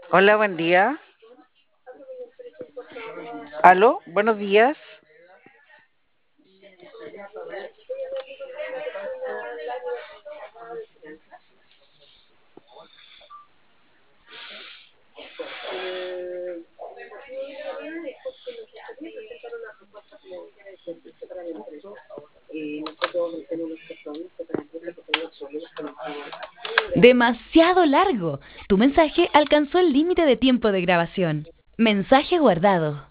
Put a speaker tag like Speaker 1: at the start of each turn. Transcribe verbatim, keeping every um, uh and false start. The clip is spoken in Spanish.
Speaker 1: Hola, buen día. Aló, buenos días.
Speaker 2: Demasiado largo. Tu mensaje alcanzó el límite de tiempo de grabación. Mensaje guardado.